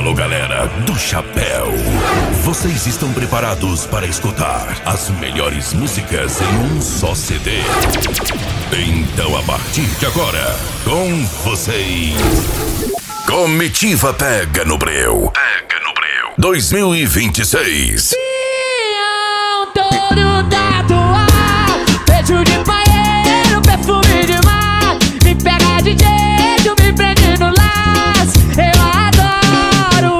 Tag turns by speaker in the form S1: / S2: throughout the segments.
S1: Alô, galera do Chapéu. Vocês estão preparados para escutar as melhores músicas em um só CD? Então, a partir de agora, com vocês, Comitiva Pega no Breu. Pega no Breu 2026.
S2: Todo tatuar, beijo de banheiro, perfume de mar. Me pega de jeito, me prende no laço. Eu adoro.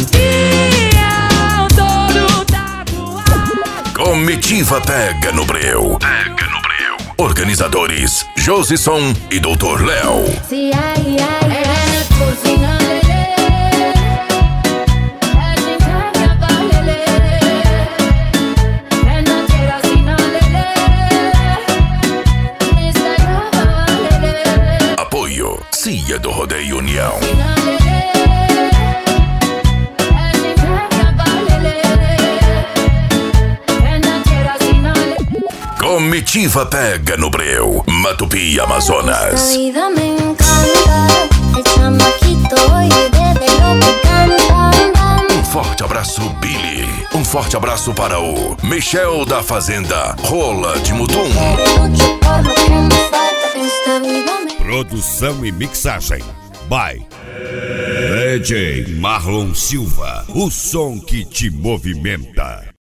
S2: Todo tatuar.
S1: Comitiva Pega no Breu. Pega no Breu. Organizadores Josison e Dr. Léo. Apoio CIA do Rodeio União. Comitiva Pega no Breu, Matupi, Amazonas. Um forte abraço, Billy. Um forte abraço para o Michel da Fazenda Rola de Mutum.
S3: Produção e mixagem by DJ Marlon Silva, o som que te movimenta.